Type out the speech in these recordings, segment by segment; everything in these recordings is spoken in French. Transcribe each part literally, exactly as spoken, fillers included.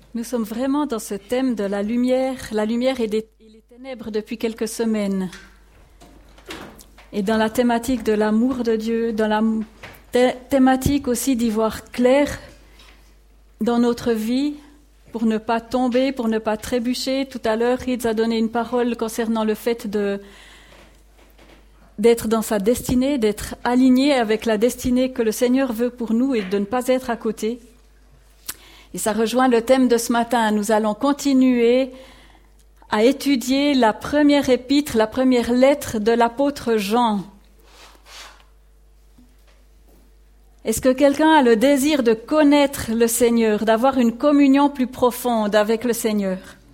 Nous sommes vraiment dans ce thème de la lumière, la lumière et, des, et les ténèbres depuis quelques semaines. Et dans la thématique de l'amour de Dieu, dans la thé- thématique aussi d'y voir clair dans notre vie, pour ne pas tomber, pour ne pas trébucher. Tout à l'heure, Riz a donné une parole concernant le fait de, d'être dans sa destinée, d'être aligné avec la destinée que le Seigneur veut pour nous et de ne pas être à côté. Et ça rejoint le thème de ce matin. Nous allons continuer à étudier la première épître, la première lettre de l'apôtre Jean. Est-ce que quelqu'un a le désir de connaître le Seigneur, d'avoir une communion plus profonde avec le Seigneur?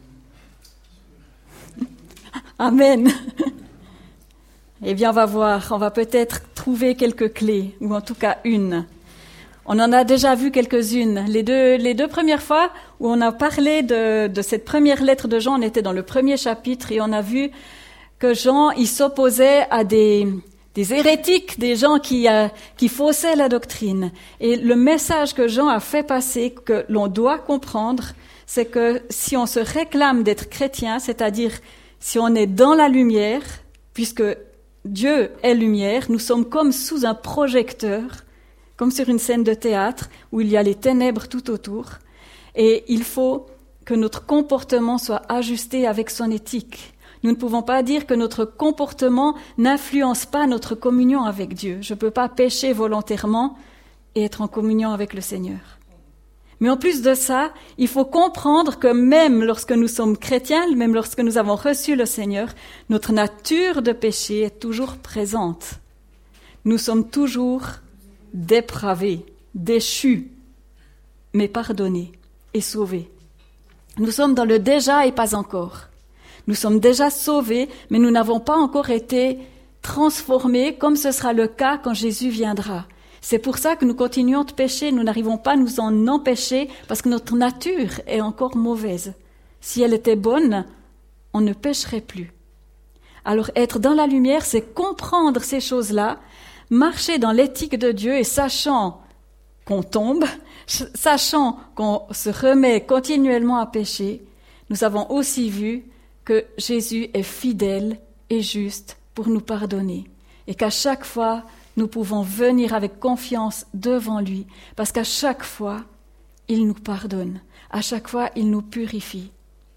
Amen. Eh bien, on va voir, on va peut-être trouver quelques clés, ou en tout cas une. On en a déjà vu quelques-unes. Les deux, les deux premières fois où on a parlé de, de cette première lettre de Jean, on était dans le premier chapitre et on a vu que Jean, il s'opposait à des, des hérétiques, des gens qui, euh, qui faussaient la doctrine. Et le message que Jean a fait passer, que l'on doit comprendre, c'est que si on se réclame d'être chrétien, c'est-à-dire si on est dans la lumière, puisque Dieu est lumière, nous sommes comme sous un projecteur, comme sur une scène de théâtre où il y a les ténèbres tout autour. Et il faut que notre comportement soit ajusté avec son éthique. Nous ne pouvons pas dire que notre comportement n'influence pas notre communion avec Dieu. Je ne peux pas pécher volontairement et être en communion avec le Seigneur. Mais en plus de ça, il faut comprendre que même lorsque nous sommes chrétiens, même lorsque nous avons reçu le Seigneur, notre nature de péché est toujours présente. Nous sommes toujours dépravés, déchus, mais pardonnés et sauvés. Nous sommes dans le déjà et pas encore. Nous sommes déjà sauvés, mais nous n'avons pas encore été transformés comme ce sera le cas quand Jésus viendra. C'est pour ça que nous continuons de pécher, nous n'arrivons pas à nous en empêcher parce que notre nature est encore mauvaise. Si elle était bonne, on ne pécherait plus. Alors être dans la lumière, c'est comprendre ces choses-là, marcher dans l'éthique de Dieu et sachant qu'on tombe, sachant qu'on se remet continuellement à pécher, nous avons aussi vu que Jésus est fidèle et juste pour nous pardonner et qu'à chaque fois, nous pouvons venir avec confiance devant lui parce qu'à chaque fois, il nous pardonne, à chaque fois, il nous purifie.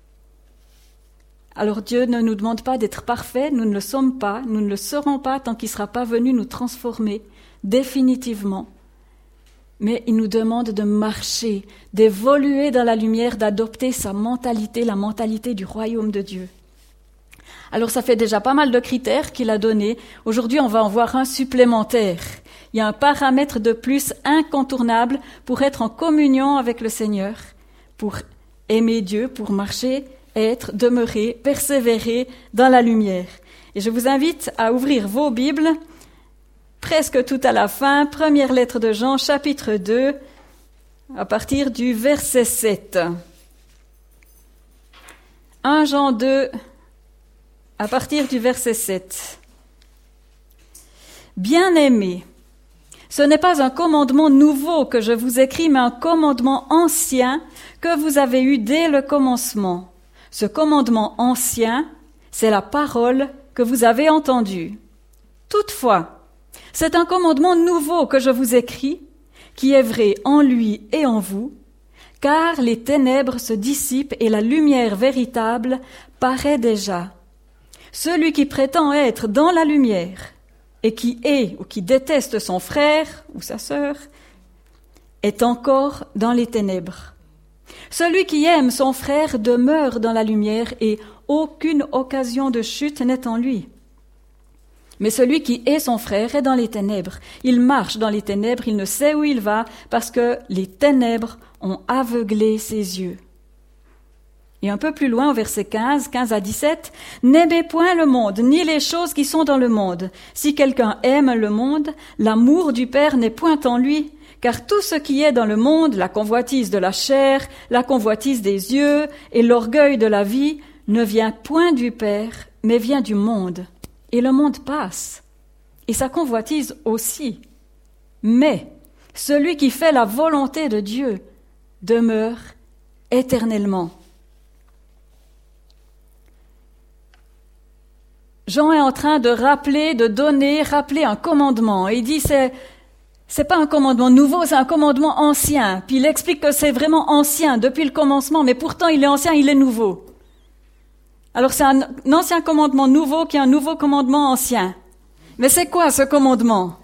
Alors Dieu ne nous demande pas d'être parfaits, nous ne le sommes pas, nous ne le serons pas tant qu'il ne sera pas venu nous transformer définitivement. Mais il nous demande de marcher, d'évoluer dans la lumière, d'adopter sa mentalité, la mentalité du royaume de Dieu. Alors ça fait déjà pas mal de critères qu'il a donnés. Aujourd'hui, on va en voir un supplémentaire. Il y a un paramètre de plus incontournable pour être en communion avec le Seigneur, pour aimer Dieu, pour marcher, être, demeurer, persévérer dans la lumière. Et je vous invite à ouvrir vos Bibles, presque tout à la fin, première lettre de Jean, chapitre deux, à partir du verset sept. premier Jean deux, à partir du verset sept. Bien-aimés, ce n'est pas un commandement nouveau que je vous écris, mais un commandement ancien que vous avez eu dès le commencement. Ce commandement ancien, c'est la parole que vous avez entendue. Toutefois, c'est un commandement nouveau que je vous écris, qui est vrai en lui et en vous, car les ténèbres se dissipent et la lumière véritable paraît déjà. Celui qui prétend être dans la lumière et qui est ou qui déteste son frère ou sa sœur est encore dans les ténèbres. Celui qui aime son frère demeure dans la lumière et aucune occasion de chute n'est en lui. Mais celui qui est son frère est dans les ténèbres. Il marche dans les ténèbres, il ne sait où il va parce que les ténèbres ont aveuglé ses yeux. Et un peu plus loin, au verset quinze, quinze à dix-sept, « N'aimez point le monde, ni les choses qui sont dans le monde. Si quelqu'un aime le monde, l'amour du Père n'est point en lui. Car tout ce qui est dans le monde, la convoitise de la chair, la convoitise des yeux et l'orgueil de la vie, ne vient point du Père, mais vient du monde. Et le monde passe, et sa convoitise aussi. Mais celui qui fait la volonté de Dieu demeure éternellement. Jean est en train de rappeler, de donner, rappeler un commandement. Il dit c'est c'est pas un commandement nouveau, c'est un commandement ancien. Puis il explique que c'est vraiment ancien depuis le commencement, mais pourtant il est ancien, il est nouveau. Alors c'est un, un ancien commandement nouveau qui est un nouveau commandement ancien. Mais c'est quoi ce commandement?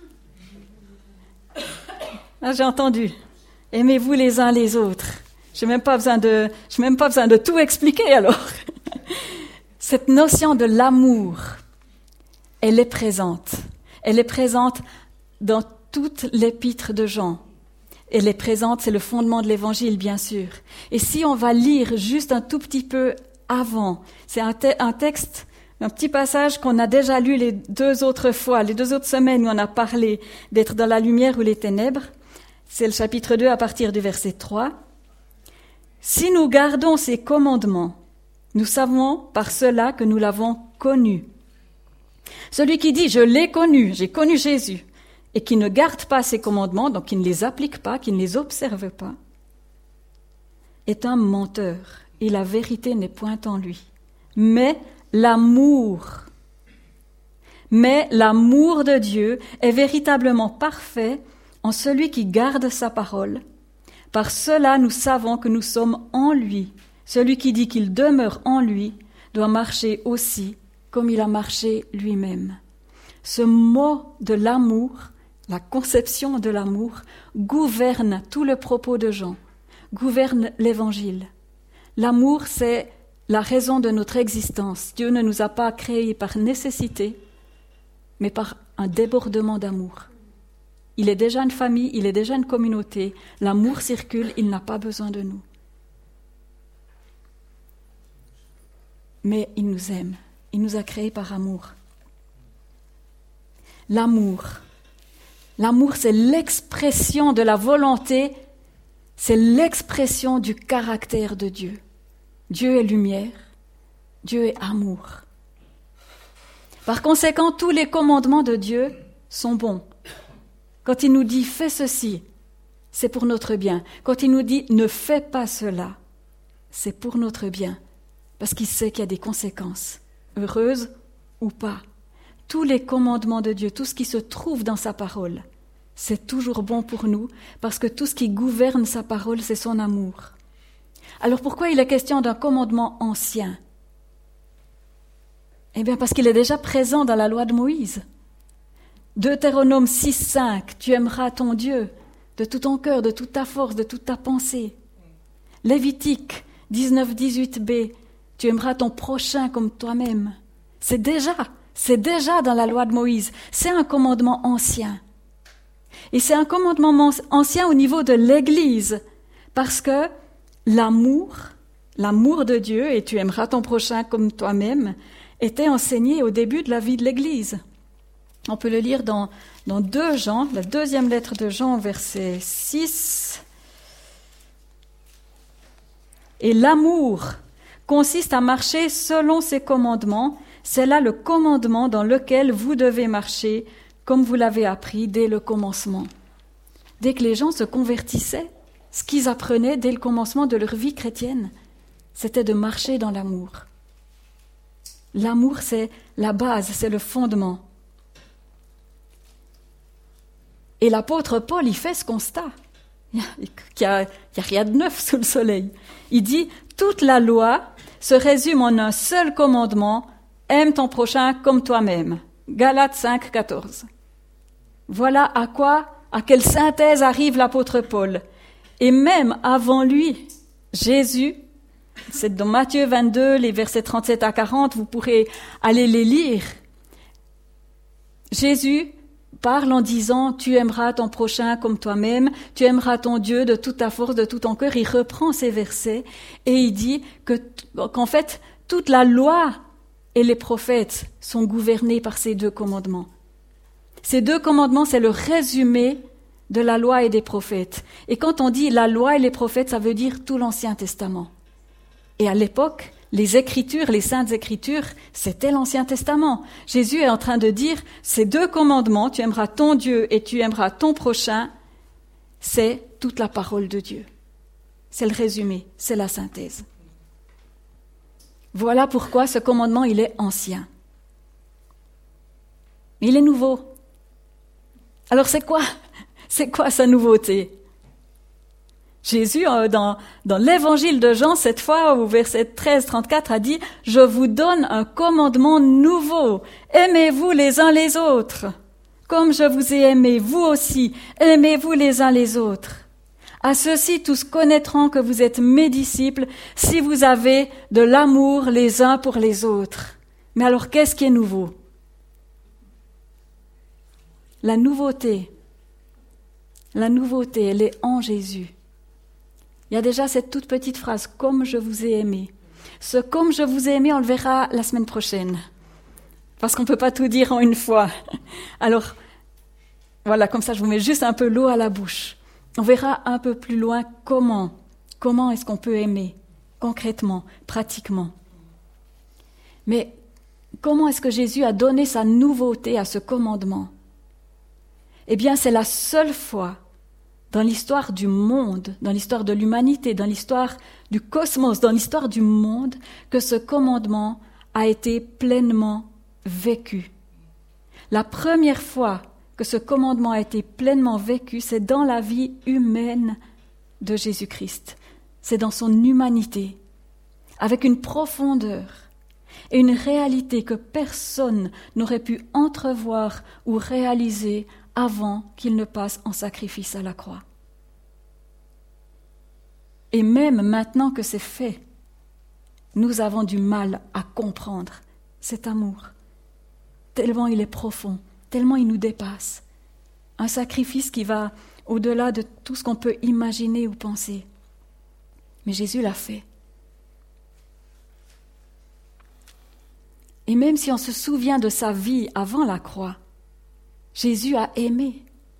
Ah, j'ai entendu. Aimez-vous les uns les autres. J'ai même pas besoin de, j'ai même pas besoin de tout expliquer alors. Cette notion de l'amour, elle est présente. Elle est présente dans toute l'épître de Jean. Elle est présente, c'est le fondement de l'évangile, bien sûr. Et si on va lire juste un tout petit peu avant, c'est un, te- un texte, un petit passage qu'on a déjà lu les deux autres fois, les deux autres semaines où on a parlé d'être dans la lumière ou les ténèbres. C'est le chapitre deux à partir du verset trois. Si nous gardons ses commandements, nous savons par cela que nous l'avons connu. Celui qui dit « je l'ai connu, j'ai connu Jésus » et qui ne garde pas ses commandements, donc qui ne les applique pas, qui ne les observe pas, est un menteur et la vérité n'est point en lui. Mais l'amour, mais l'amour de Dieu est véritablement parfait en celui qui garde sa parole. Par cela, nous savons que nous sommes en lui. Celui qui dit qu'il demeure en lui doit marcher aussi comme il a marché lui-même. Ce mot de l'amour, la conception de l'amour, gouverne tout le propos de Jean, gouverne l'Évangile. L'amour, c'est la raison de notre existence. Dieu ne nous a pas créés par nécessité, mais par un débordement d'amour. Il est déjà une famille, il est déjà une communauté. L'amour circule, il n'a pas besoin de nous. Mais il nous aime, il nous a créés par amour. L'amour. L'amour, c'est l'expression de la volonté, c'est l'expression du caractère de Dieu. Dieu est lumière, Dieu est amour. Par conséquent, tous les commandements de Dieu sont bons. Quand il nous dit « fais ceci », c'est pour notre bien. Quand il nous dit « ne fais pas cela », c'est pour notre bien, parce qu'il sait qu'il y a des conséquences, heureuses ou pas. Tous les commandements de Dieu, tout ce qui se trouve dans sa parole, c'est toujours bon pour nous, parce que tout ce qui gouverne sa parole, c'est son amour. Alors pourquoi il est question d'un commandement ancien? Eh bien parce qu'il est déjà présent dans la loi de Moïse. Deutéronome six, cinq, tu aimeras ton Dieu de tout ton cœur, de toute ta force, de toute ta pensée. Lévitique dix-neuf, dix-huit b, tu aimeras ton prochain comme toi-même. C'est déjà, c'est déjà dans la loi de Moïse. C'est un commandement ancien. Et c'est un commandement ancien au niveau de l'Église, parce que l'amour, l'amour de Dieu, et tu aimeras ton prochain comme toi-même, était enseigné au début de la vie de l'Église. On peut le lire dans, dans deux Jean, la deuxième lettre de Jean, verset six. Et l'amour consiste à marcher selon ses commandements. C'est là le commandement dans lequel vous devez marcher, comme vous l'avez appris dès le commencement. Dès que les gens se convertissaient, ce qu'ils apprenaient dès le commencement de leur vie chrétienne, c'était de marcher dans l'amour. L'amour, c'est la base, c'est le fondement. Et l'apôtre Paul, il fait ce constat, qu'il n'y a, a rien de neuf sous le soleil. Il dit, toute la loi se résume en un seul commandement, aime ton prochain comme toi-même. Galates cinq, quatorze. Voilà à quoi, à quelle synthèse arrive l'apôtre Paul. Et même avant lui, Jésus, c'est dans Matthieu vingt-deux, les versets trente-sept à quarante, vous pourrez aller les lire. Jésus parle en disant « Tu aimeras ton prochain comme toi-même, tu aimeras ton Dieu de toute ta force, de tout ton cœur ». Il reprend ces versets et il dit que, qu'en fait, toute la loi et les prophètes sont gouvernés par ces deux commandements. Ces deux commandements, c'est le résumé de la loi et des prophètes. Et quand on dit la loi et les prophètes, ça veut dire tout l'Ancien Testament. Et à l'époque, les Écritures, les Saintes Écritures, c'était l'Ancien Testament. Jésus est en train de dire, ces deux commandements, tu aimeras ton Dieu et tu aimeras ton prochain, c'est toute la parole de Dieu. C'est le résumé, c'est la synthèse. Voilà pourquoi ce commandement, il est ancien. Mais il est nouveau. Alors c'est quoi? C'est quoi sa nouveauté? Jésus, dans, dans l'évangile de Jean, cette fois, au verset treize trente-quatre, a dit « Je vous donne un commandement nouveau. Aimez-vous les uns les autres. Comme je vous ai aimé, vous aussi, aimez-vous les uns les autres. À ceux-ci, tous connaîtront que vous êtes mes disciples si vous avez de l'amour les uns pour les autres. » Mais alors, qu'est-ce qui est nouveau? La nouveauté, la nouveauté, elle est en Jésus. Il y a déjà cette toute petite phrase « comme je vous ai aimé ». Ce « comme je vous ai aimé », on le verra la semaine prochaine. Parce qu'on ne peut pas tout dire en une fois. Alors, voilà, comme ça je vous mets juste un peu l'eau à la bouche. On verra un peu plus loin comment, comment est-ce qu'on peut aimer, concrètement, pratiquement. Mais comment est-ce que Jésus a donné sa nouveauté à ce commandement? Eh bien, c'est la seule fois dans l'histoire du monde, dans l'histoire de l'humanité, dans l'histoire du cosmos, dans l'histoire du monde, que ce commandement a été pleinement vécu. La première fois que ce commandement a été pleinement vécu, c'est dans la vie humaine de Jésus-Christ. C'est dans son humanité, avec une profondeur et une réalité que personne n'aurait pu entrevoir ou réaliser avant qu'il ne passe en sacrifice à la croix. Et même maintenant que c'est fait, nous avons du mal à comprendre cet amour, tellement il est profond, tellement il nous dépasse. Un sacrifice qui va au-delà de tout ce qu'on peut imaginer ou penser. Mais Jésus l'a fait. Et même si on se souvient de sa vie avant la croix, Jésus a aimé.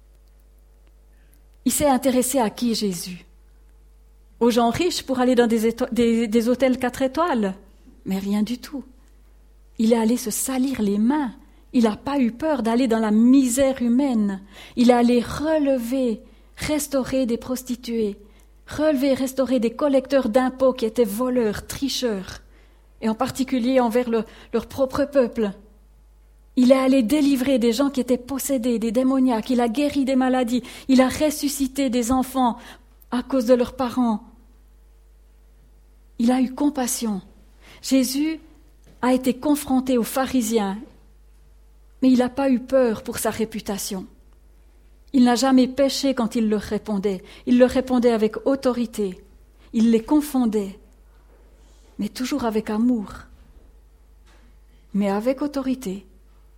Il s'est intéressé à qui, Jésus? Aux gens riches pour aller dans des, éto- des, des hôtels quatre étoiles? Mais rien du tout. Il est allé se salir les mains. Il n'a pas eu peur d'aller dans la misère humaine. Il est allé relever, restaurer des prostituées, relever et restaurer des collecteurs d'impôts qui étaient voleurs, tricheurs, et en particulier envers le, leur propre peuple. Il est allé délivrer des gens qui étaient possédés, des démoniaques. Il a guéri des maladies. Il a ressuscité des enfants à cause de leurs parents. Il a eu compassion. Jésus a été confronté aux pharisiens, mais il n'a pas eu peur pour sa réputation. Il n'a jamais péché quand il leur répondait. Il leur répondait avec autorité. Il les confondait, mais toujours avec amour, mais avec autorité.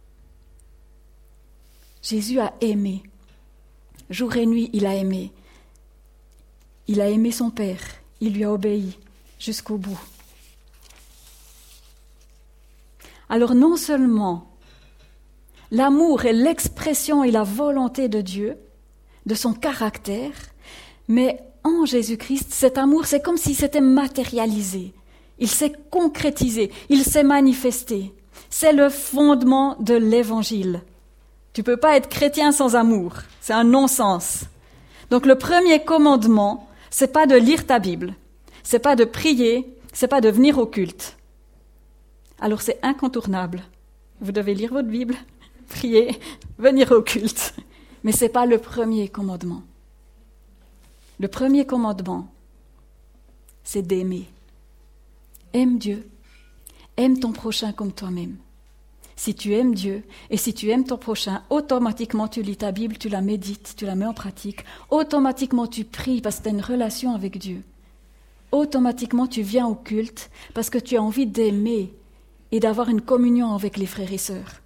Jésus a aimé. Jour et nuit, il a aimé. Il a aimé son Père. Il lui a obéi jusqu'au bout. Alors non seulement l'amour est l'expression et la volonté de Dieu, de son caractère, mais en Jésus-Christ, cet amour, c'est comme si c'était matérialisé. Il s'est concrétisé, il s'est manifesté. C'est le fondement de l'Évangile. Tu ne peux pas être chrétien sans amour. C'est un non-sens. Donc le premier commandement, c'est pas de lire ta Bible, c'est pas de prier, c'est pas de venir au culte. Alors c'est incontournable. Vous devez lire votre Bible, prier, venir au culte. Mais c'est pas le premier commandement. Le premier commandement, c'est d'aimer. Aime Dieu, aime ton prochain comme toi-même. Si tu aimes Dieu et si tu aimes ton prochain, automatiquement tu lis ta Bible, tu la médites, tu la mets en pratique. Automatiquement tu pries parce que tu as une relation avec Dieu. Automatiquement tu viens au culte parce que tu as envie d'aimer et d'avoir une communion avec les frères et sœurs.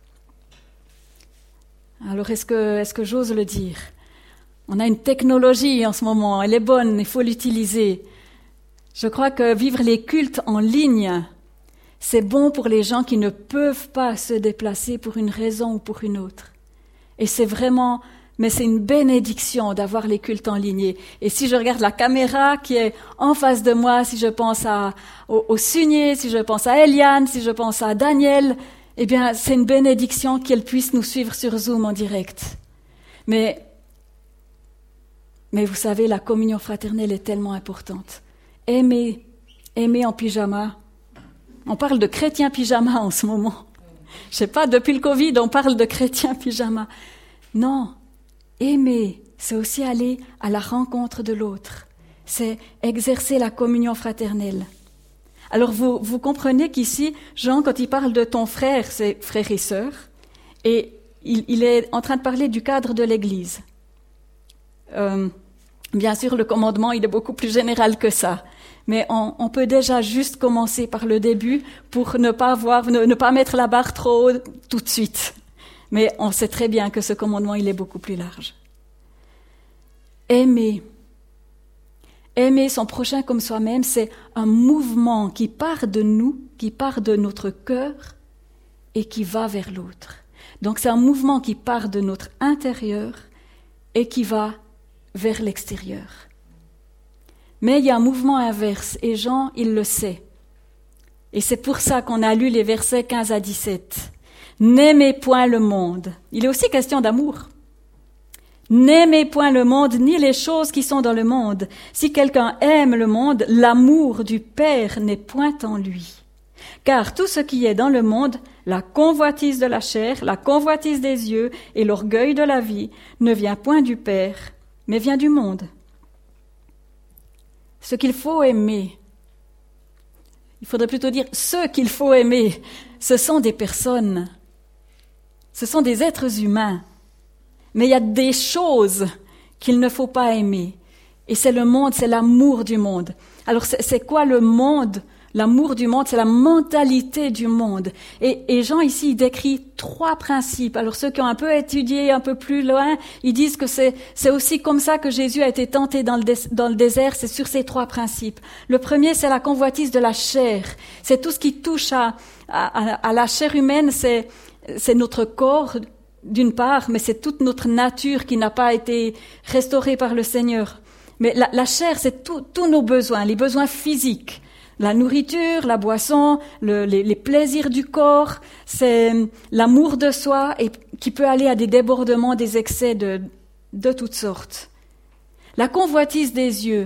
Alors est-ce que, est-ce que j'ose le dire? On a une technologie en ce moment, elle est bonne, il faut l'utiliser. Je crois que vivre les cultes en ligne, c'est bon pour les gens qui ne peuvent pas se déplacer pour une raison ou pour une autre. Et c'est vraiment, mais c'est une bénédiction d'avoir les cultes en ligne. Et si je regarde la caméra qui est en face de moi, si je pense à, au, au Sunier, si je pense à Eliane, si je pense à Daniel, eh bien, c'est une bénédiction qu'elle puisse nous suivre sur Zoom en direct. Mais Mais vous savez, la communion fraternelle est tellement importante. Aimer, aimer en pyjama. On parle de chrétiens pyjama en ce moment. Je sais pas, depuis le Covid, on parle de chrétiens pyjama. Non, aimer, c'est aussi aller à la rencontre de l'autre. C'est exercer la communion fraternelle. Alors vous, vous comprenez qu'ici, Jean, quand il parle de ton frère, c'est frère et sœur, et il, il est en train de parler du cadre de l'Église. Euh, bien sûr, le commandement, il est beaucoup plus général que ça. Mais on, on peut déjà juste commencer par le début pour ne pas avoir, ne, ne pas mettre la barre trop haut tout de suite. Mais on sait très bien que ce commandement, il est beaucoup plus large. Aimer. Aimer son prochain comme soi-même, c'est un mouvement qui part de nous, qui part de notre cœur et qui va vers l'autre. Donc c'est un mouvement qui part de notre intérieur et qui va vers l'extérieur. Mais il y a un mouvement inverse, et Jean, il le sait. Et c'est pour ça qu'on a lu les versets quinze à dix-sept. N'aimez point le monde. Il est aussi question d'amour. N'aimez point le monde, ni les choses qui sont dans le monde. Si quelqu'un aime le monde, l'amour du Père n'est point en lui. Car tout ce qui est dans le monde, la convoitise de la chair, la convoitise des yeux et l'orgueil de la vie, ne vient point du Père, mais vient du monde. Ce qu'il faut aimer, il faudrait plutôt dire ce qu'il faut aimer, ce sont des personnes, ce sont des êtres humains. Mais il y a des choses qu'il ne faut pas aimer. Et c'est le monde, c'est l'amour du monde. Alors c'est, c'est quoi le monde? L'amour du monde, c'est la mentalité du monde. Et, et Jean ici, il décrit trois principes. Alors ceux qui ont un peu étudié un peu plus loin, ils disent que c'est, c'est aussi comme ça que Jésus a été tenté dans le, dé, dans le désert, c'est sur ces trois principes. Le premier, c'est la convoitise de la chair. C'est tout ce qui touche à, à, à la chair humaine, c'est, c'est notre corps, d'une part, mais c'est toute notre nature qui n'a pas été restaurée par le Seigneur. Mais la, la chair, c'est tout, tous nos besoins, les besoins physiques. La nourriture, la boisson, le, les, les plaisirs du corps, c'est l'amour de soi et qui peut aller à des débordements, des excès de, de toutes sortes. La convoitise des yeux.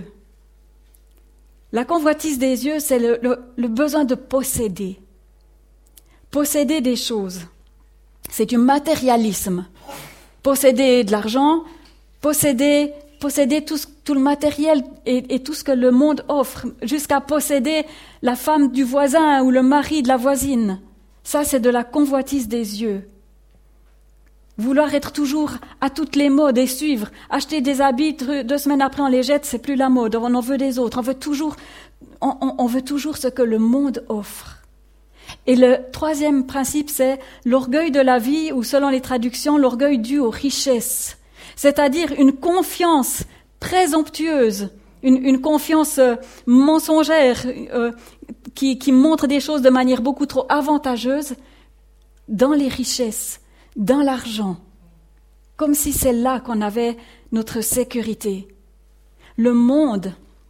La convoitise des yeux, c'est le, le, le besoin de posséder. Posséder des choses. C'est du matérialisme. Posséder de l'argent, posséder, posséder tout, tout le matériel et, et tout ce que le monde offre, jusqu'à posséder la femme du voisin ou le mari de la voisine. Ça, c'est de la convoitise des yeux. Vouloir être toujours à toutes les modes et suivre, acheter des habits, deux semaines après on les jette, c'est plus la mode, on en veut des autres, on veut toujours, on, on, on veut toujours ce que le monde offre. Et le troisième principe, c'est l'orgueil de la vie, ou selon les traductions, l'orgueil dû aux richesses. C'est-à-dire une confiance présomptueuse, une, une confiance euh, mensongère, euh, qui, qui montre des choses de manière beaucoup trop avantageuse dans les richesses, dans l'argent, comme si c'est là qu'on avait notre sécurité. Le monde,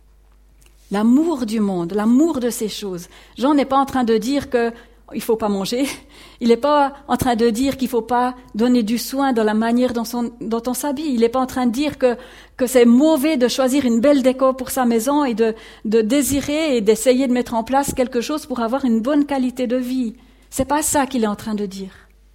l'amour du monde, l'amour de ces choses. Jean n'est pas en train de dire qu'il ne faut pas manger. Il n'est pas en train de dire qu'il ne faut pas donner du soin dans la manière dont, son, dont on s'habille. Il n'est pas en train de dire que, que c'est mauvais de choisir une belle déco pour sa maison et de, de désirer et d'essayer de mettre en place quelque chose pour avoir une bonne qualité de vie. C'est pas ça qu'il est en train de dire.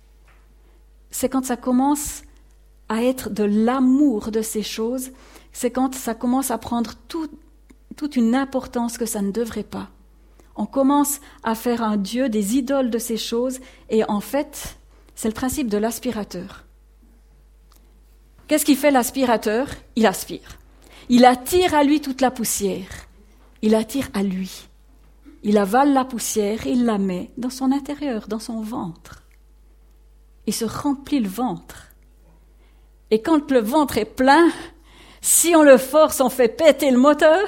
C'est quand ça commence à être de l'amour de ces choses, c'est quand ça commence à prendre tout toute une importance que ça ne devrait pas. On commence à faire un Dieu, des idoles de ces choses, et en fait, c'est le principe de l'aspirateur. Qu'est-ce qu'il fait l'aspirateur? Il aspire. Il attire à lui toute la poussière. Il attire à lui. Il avale la poussière et il la met dans son intérieur, dans son ventre. Il se remplit le ventre. Et quand le ventre est plein, si on le force, on fait péter le moteur.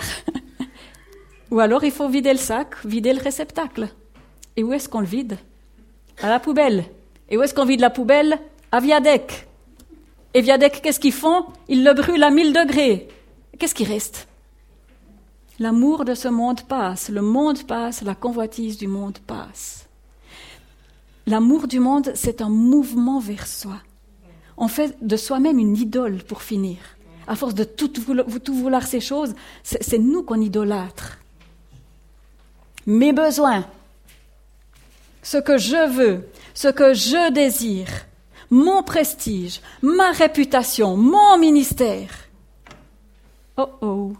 Ou alors il faut vider le sac, vider le réceptacle. Et où est-ce qu'on le vide? À la poubelle. Et où est-ce qu'on vide la poubelle? À Viadec. Et Viadec, qu'est-ce qu'ils font? Ils le brûlent à mille degrés. Qu'est-ce qui reste? L'amour de ce monde passe. Le monde passe, la convoitise du monde passe. L'amour du monde, c'est un mouvement vers soi. On fait de soi-même une idole pour finir. À force de tout vouloir, tout vouloir ces choses, c'est, c'est nous qu'on idolâtre. Mes besoins, ce que je veux, ce que je désire, mon prestige, ma réputation, mon ministère. Oh oh.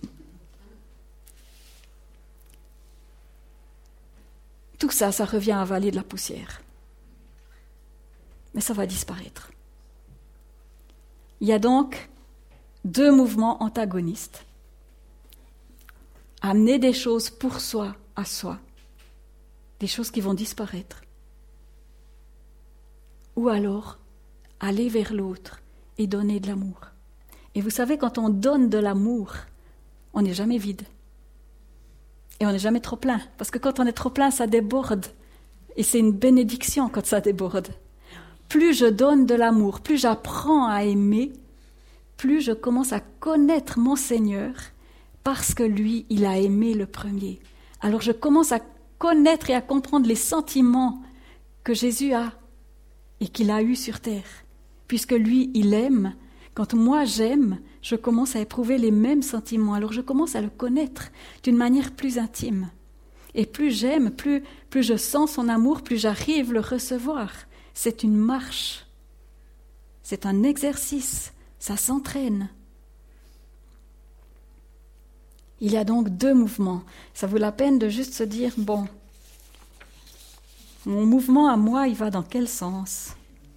Tout ça, ça revient à avaler de la poussière. Mais ça va disparaître. Il y a donc deux mouvements antagonistes. Amener des choses pour soi, à soi. Des choses qui vont disparaître. Ou alors, aller vers l'autre et donner de l'amour. Et vous savez, quand on donne de l'amour, on n'est jamais vide. Et on n'est jamais trop plein. Parce que quand on est trop plein, ça déborde. Et c'est une bénédiction quand ça déborde. Plus je donne de l'amour, plus j'apprends à aimer, plus je commence à connaître mon Seigneur, parce que lui, il a aimé le premier. Alors je commence à connaître et à comprendre les sentiments que Jésus a et qu'il a eus sur terre. Puisque lui, il aime. Quand moi j'aime, je commence à éprouver les mêmes sentiments. Alors je commence à le connaître d'une manière plus intime. Et plus j'aime, plus, plus je sens son amour, plus j'arrive à le recevoir. C'est une marche. C'est un exercice. Ça s'entraîne. Il y a donc deux mouvements. Ça vaut la peine de juste se dire, bon, mon mouvement à moi, il va dans quel sens ?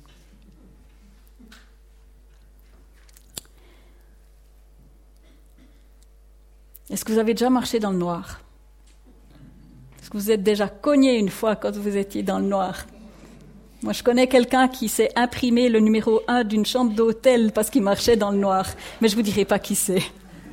Est-ce que vous avez déjà marché dans le noir ? Est-ce que vous êtes déjà cogné une fois quand vous étiez dans le noir ? Moi, je connais quelqu'un qui s'est imprimé le numéro un d'une chambre d'hôtel parce qu'il marchait dans le noir. Mais je ne vous dirai pas qui c'est.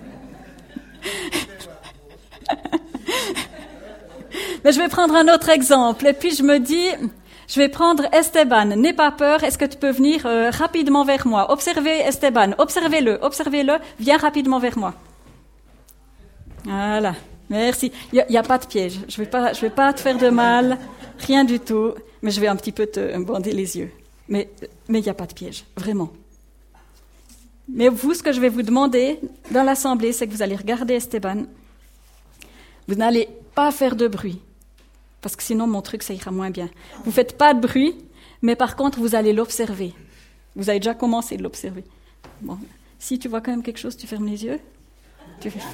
Mais je vais prendre un autre exemple. Et puis je me dis, je vais prendre Esteban. N'aie pas peur, est-ce que tu peux venir euh, rapidement vers moi ? Observez Esteban, observez-le, observez-le, viens rapidement vers moi. Voilà, merci. Il n'y a, a pas de piège. Je ne vais pas, je vais pas te faire de mal, rien du tout. Mais je vais un petit peu te bander les yeux. Mais mais il n'y a pas de piège, vraiment. Mais vous, ce que je vais vous demander dans l'assemblée, c'est que vous allez regarder Esteban. Vous n'allez pas faire de bruit, parce que sinon mon truc, ça ira moins bien. Vous ne faites pas de bruit, mais par contre, vous allez l'observer. Vous avez déjà commencé de l'observer. Bon, si tu vois quand même quelque chose, tu fermes les yeux. Tu fais...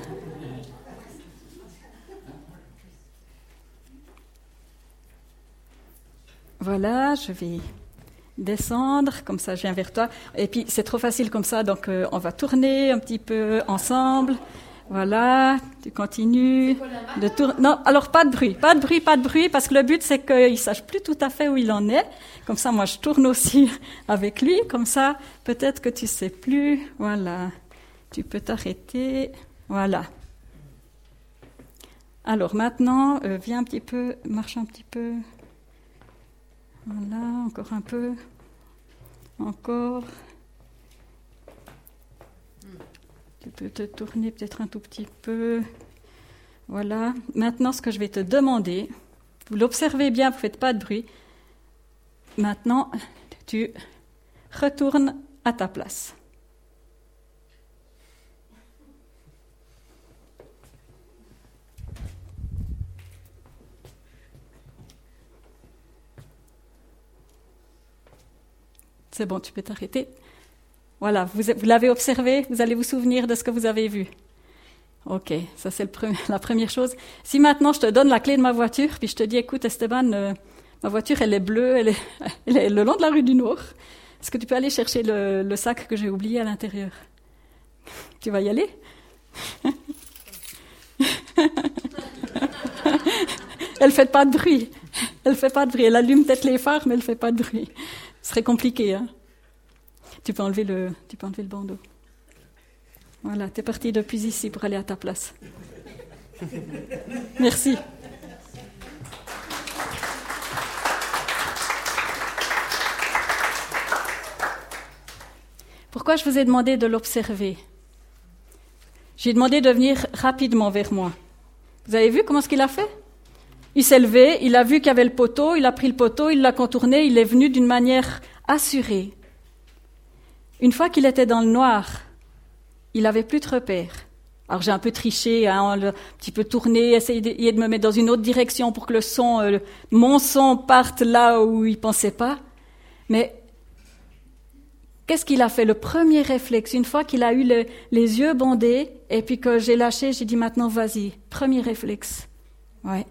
Voilà, je vais descendre, comme ça je viens vers toi. Et puis c'est trop facile comme ça, donc euh, on va tourner un petit peu ensemble. Voilà, tu continues de tourner. Non, alors pas de bruit, pas de bruit, pas de bruit, parce que le but c'est qu'il ne sache plus tout à fait où il en est. Comme ça, moi je tourne aussi avec lui, comme ça peut-être que tu ne sais plus. Voilà, tu peux t'arrêter. Voilà. Alors maintenant, euh, viens un petit peu, marche un petit peu. Voilà, encore un peu. Encore. Tu peux te tourner peut-être un tout petit peu. Voilà. Maintenant, ce que je vais te demander, vous l'observez bien, vous ne faites pas de bruit. Maintenant, tu retournes à ta place. C'est bon, tu peux t'arrêter. Voilà, vous, vous l'avez observé, vous allez vous souvenir de ce que vous avez vu. Ok, ça c'est le pre- la première chose. Si maintenant je te donne la clé de ma voiture, puis je te dis, écoute Esteban, euh, ma voiture elle est bleue, elle est, elle est le long de la rue du Nord. Est-ce que tu peux aller chercher le, le sac que j'ai oublié à l'intérieur ? Tu vas y aller ? Elle fait pas de bruit. Elle fait pas de bruit. Elle allume peut-être les phares, mais elle fait pas de bruit. Ce serait compliqué, hein. Tu peux enlever le, tu peux enlever le bandeau. Voilà, tu es parti depuis ici pour aller à ta place. Merci. Pourquoi je vous ai demandé de l'observer ? J'ai demandé de venir rapidement vers moi. Vous avez vu comment ce qu'il a fait ? Il s'est levé, il a vu qu'il y avait le poteau, il a pris le poteau, il l'a contourné, il est venu d'une manière assurée. Une fois qu'il était dans le noir, il n'avait plus de repères. Alors j'ai un peu triché, hein, un petit peu tourné, essayé de, de me mettre dans une autre direction pour que le son, euh, mon son parte là où il pensait pas. Mais qu'est-ce qu'il a fait? Le premier réflexe, une fois qu'il a eu le, les yeux bandés, et puis que j'ai lâché, j'ai dit maintenant vas-y. Premier réflexe. Ouais.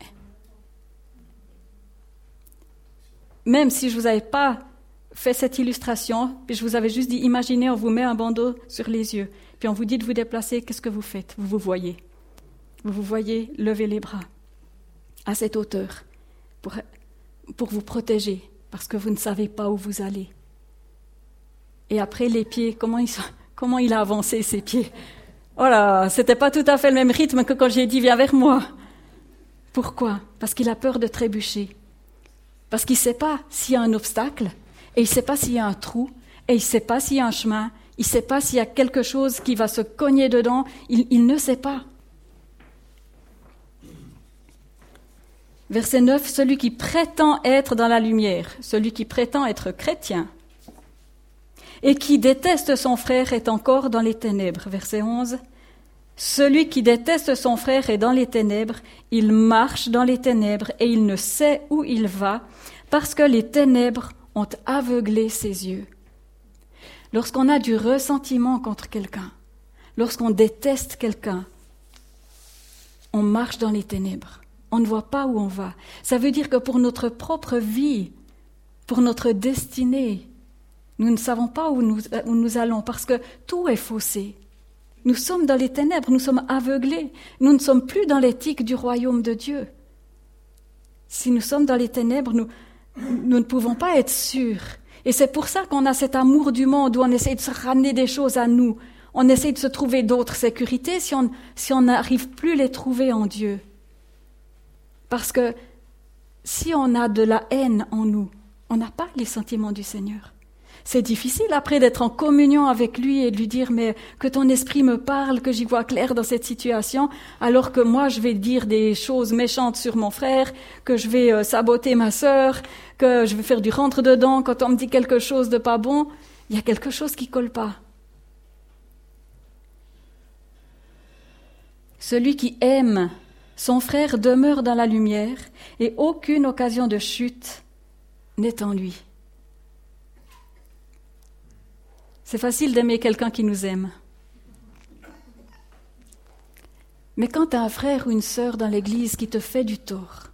Même si je vous avais pas fait cette illustration, puis je vous avais juste dit, imaginez, on vous met un bandeau sur les yeux, puis on vous dit de vous déplacer, qu'est-ce que vous faites? Vous vous voyez. Vous vous voyez lever les bras à cette hauteur pour, pour vous protéger, parce que vous ne savez pas où vous allez. Et après, les pieds, comment il, comment il a avancé, ses pieds? Oh là, c'était pas tout à fait le même rythme que quand j'ai dit, viens vers moi. Pourquoi? Parce qu'il a peur de trébucher. Parce qu'il ne sait pas s'il y a un obstacle, et il ne sait pas s'il y a un trou, et il ne sait pas s'il y a un chemin, il ne sait pas s'il y a quelque chose qui va se cogner dedans, il, il ne sait pas. Verset neuf, celui qui prétend être dans la lumière, celui qui prétend être chrétien, et qui déteste son frère est encore dans les ténèbres. Verset onze, celui qui déteste son frère est dans les ténèbres, il marche dans les ténèbres et il ne sait où il va, parce que les ténèbres ont aveuglé ses yeux. Lorsqu'on a du ressentiment contre quelqu'un, lorsqu'on déteste quelqu'un, on marche dans les ténèbres. On ne voit pas où on va. Ça veut dire que pour notre propre vie, pour notre destinée, nous ne savons pas où nous, où nous allons parce que tout est faussé. Nous sommes dans les ténèbres, nous sommes aveuglés. Nous ne sommes plus dans l'éthique du royaume de Dieu. Si nous sommes dans les ténèbres, nous, nous ne pouvons pas être sûrs. Et c'est pour ça qu'on a cet amour du monde où on essaie de se ramener des choses à nous. On essaie de se trouver d'autres sécurités si on si on n'arrive plus à les trouver en Dieu. Parce que si on a de la haine en nous, on n'a pas les sentiments du Seigneur. C'est difficile après d'être en communion avec lui et de lui dire mais que ton esprit me parle, que j'y vois clair dans cette situation, alors que moi je vais dire des choses méchantes sur mon frère, que je vais euh, saboter ma sœur, que je vais faire du rentre-dedans quand on me dit quelque chose de pas bon. Il y a quelque chose qui colle pas. Celui qui aime son frère demeure dans la lumière et aucune occasion de chute n'est en lui. C'est facile d'aimer quelqu'un qui nous aime. Mais quand tu as un frère ou une sœur dans l'église qui te fait du tort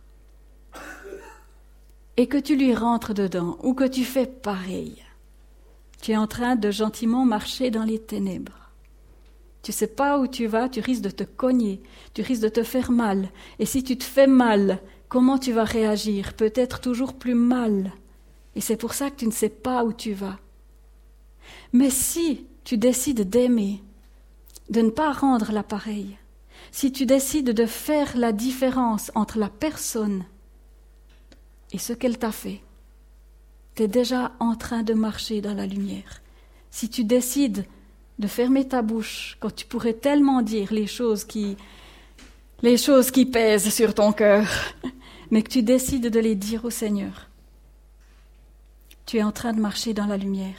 et que tu lui rentres dedans ou que tu fais pareil, tu es en train de gentiment marcher dans les ténèbres. Tu ne sais pas où tu vas, tu risques de te cogner, tu risques de te faire mal. Et si tu te fais mal, comment tu vas réagir? Peut-être toujours plus mal. Et c'est pour ça que tu ne sais pas où tu vas. Mais si tu décides d'aimer, de ne pas rendre l'appareil, si tu décides de faire la différence entre la personne et ce qu'elle t'a fait, tu es déjà en train de marcher dans la lumière. Si tu décides de fermer ta bouche quand tu pourrais tellement dire les choses qui, les choses qui pèsent sur ton cœur, mais que tu décides de les dire au Seigneur, tu es en train de marcher dans la lumière.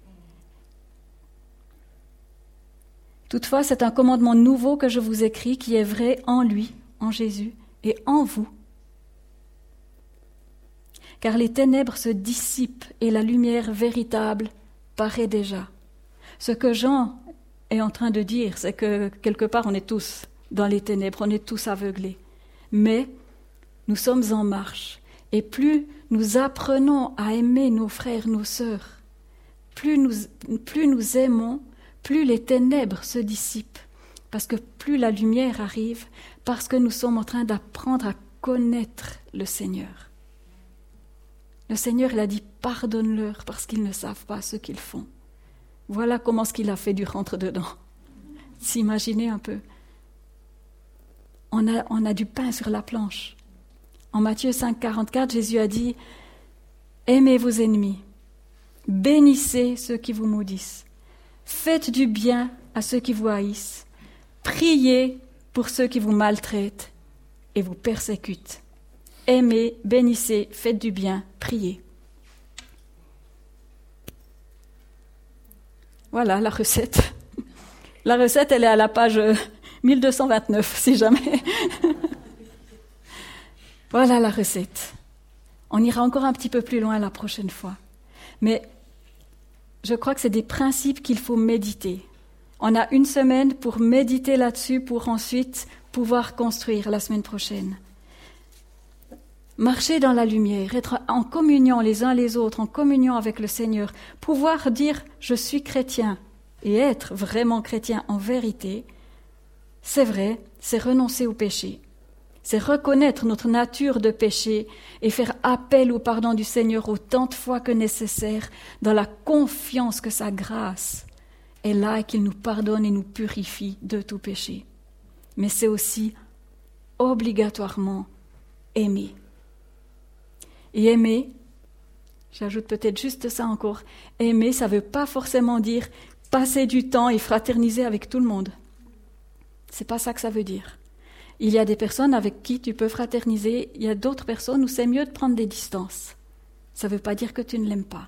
Toutefois, c'est un commandement nouveau que je vous écris qui est vrai en lui, en Jésus, et en vous. Car les ténèbres se dissipent et la lumière véritable paraît déjà. Ce que Jean est en train de dire, c'est que quelque part on est tous dans les ténèbres, on est tous aveuglés. Mais nous sommes en marche. Et plus nous apprenons à aimer nos frères, nos sœurs, plus nous, plus nous aimons, plus les ténèbres se dissipent, parce que plus la lumière arrive, parce que nous sommes en train d'apprendre à connaître le Seigneur. Le Seigneur, il a dit « Pardonne-leur parce qu'ils ne savent pas ce qu'ils font ». Voilà comment ce qu'il a fait du rentre-dedans. S'imaginez un peu. On a, on a du pain sur la planche. En Matthieu cinq, quarante-quatre, Jésus a dit « Aimez vos ennemis, bénissez ceux qui vous maudissent. Faites du bien à ceux qui vous haïssent. Priez pour ceux qui vous maltraitent et vous persécutent. Aimez, bénissez, faites du bien, priez. » Voilà la recette. La recette, elle est à la page mille deux cent vingt-neuf, si jamais. Voilà la recette. On ira encore un petit peu plus loin la prochaine fois. Mais je crois que c'est des principes qu'il faut méditer. On a une semaine pour méditer là-dessus, pour ensuite pouvoir construire la semaine prochaine. Marcher dans la lumière, être en communion les uns les autres, en communion avec le Seigneur, pouvoir dire « je suis chrétien » et être vraiment chrétien en vérité, c'est vrai, c'est renoncer au péché. C'est reconnaître notre nature de péché et faire appel au pardon du Seigneur autant de fois que nécessaire, dans la confiance que sa grâce est là et qu'il nous pardonne et nous purifie de tout péché. Mais c'est aussi obligatoirement aimer. Et aimer, j'ajoute peut-être juste ça encore, aimer, ça ne veut pas forcément dire passer du temps et fraterniser avec tout le monde. C'est pas ça que ça veut dire. Il y a des personnes avec qui tu peux fraterniser, il y a d'autres personnes où c'est mieux de prendre des distances. Ça ne veut pas dire que tu ne l'aimes pas.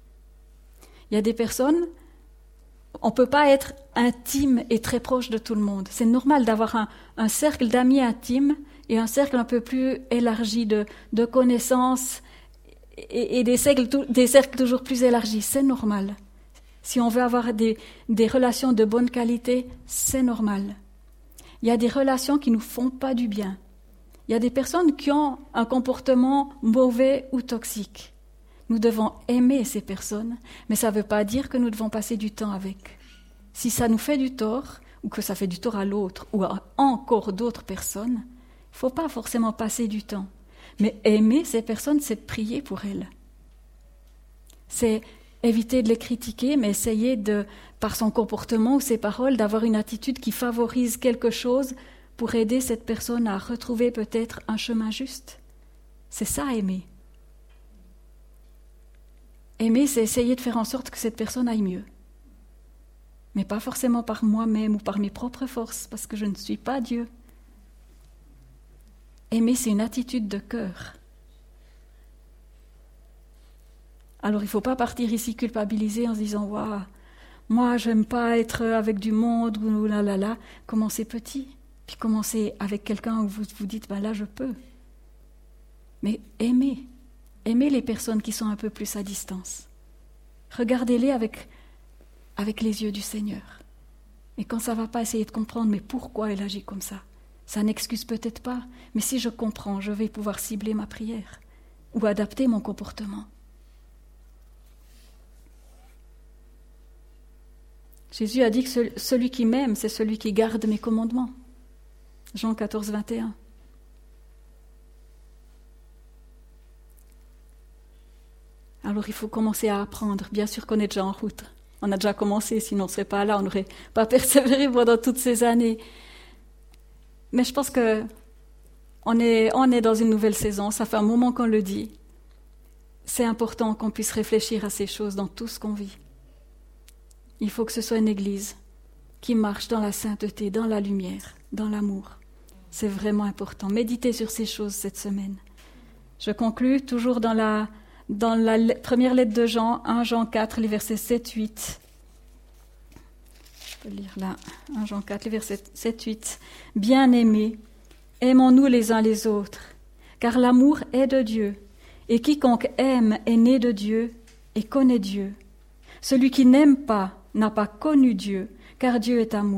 Il y a des personnes, on ne peut pas être intime et très proche de tout le monde. C'est normal d'avoir un, un cercle d'amis intimes et un cercle un peu plus élargi de, de connaissances et, et des, cercles, des cercles toujours plus élargis. C'est normal. Si on veut avoir des, des relations de bonne qualité, c'est normal. Il y a des relations qui ne nous font pas du bien. Il y a des personnes qui ont un comportement mauvais ou toxique. Nous devons aimer ces personnes, mais ça ne veut pas dire que nous devons passer du temps avec. Si ça nous fait du tort, ou que ça fait du tort à l'autre, ou à encore d'autres personnes, il ne faut pas forcément passer du temps. Mais aimer ces personnes, c'est prier pour elles. C'est éviter de les critiquer, mais essayer de, par son comportement ou ses paroles, d'avoir une attitude qui favorise quelque chose pour aider cette personne à retrouver peut-être un chemin juste. C'est ça, aimer. Aimer, c'est essayer de faire en sorte que cette personne aille mieux. Mais pas forcément par moi-même ou par mes propres forces, parce que je ne suis pas Dieu. Aimer, c'est une attitude de cœur. Alors il ne faut pas partir ici culpabilisé en se disant « Waouh, moi je n'aime pas être avec du monde » ou « là là là ». Commencez petit, puis commencez avec quelqu'un où vous vous dites ben « là je peux ». Mais aimez, aimez les personnes qui sont un peu plus à distance. Regardez-les avec, avec les yeux du Seigneur. Et quand ça ne va pas, essayez de comprendre mais pourquoi elle agit comme ça. Ça n'excuse peut-être pas, mais si je comprends, je vais pouvoir cibler ma prière ou adapter mon comportement. Jésus a dit que celui qui m'aime, c'est celui qui garde mes commandements. Jean quatorze, vingt et un. Alors il faut commencer à apprendre. Bien sûr qu'on est déjà en route. On a déjà commencé, sinon on ne serait pas là, on n'aurait pas persévéré pendant toutes ces années. Mais je pense que on est, on est dans une nouvelle saison, ça fait un moment qu'on le dit. C'est important qu'on puisse réfléchir à ces choses dans tout ce qu'on vit. Il faut que ce soit une église qui marche dans la sainteté, dans la lumière, dans l'amour. C'est vraiment important. Méditez sur ces choses cette semaine. Je conclus toujours dans la, dans la première lettre de Jean, premier Jean quatre, les versets sept huit. Je peux lire là, premier Jean quatre, les versets sept huit. « Bien-aimés, aimons-nous les uns les autres, car l'amour est de Dieu, et quiconque aime est né de Dieu et connaît Dieu. Celui qui n'aime pas n'a pas connu Dieu, car Dieu est amour. »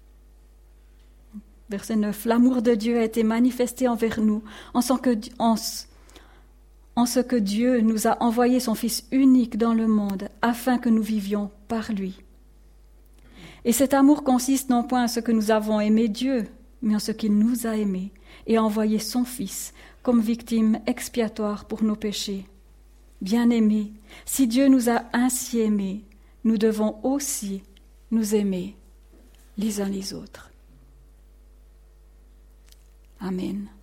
Verset neuf. « L'amour de Dieu a été manifesté envers nous, en ce, que, en, en ce que Dieu nous a envoyé son Fils unique dans le monde, afin que nous vivions par lui. Et cet amour consiste non point en ce que nous avons aimé Dieu, mais en ce qu'il nous a aimés et a envoyé son Fils comme victime expiatoire pour nos péchés. Bien-aimés, si Dieu nous a ainsi aimés, nous devons aussi nous aimer les uns les autres. Amen.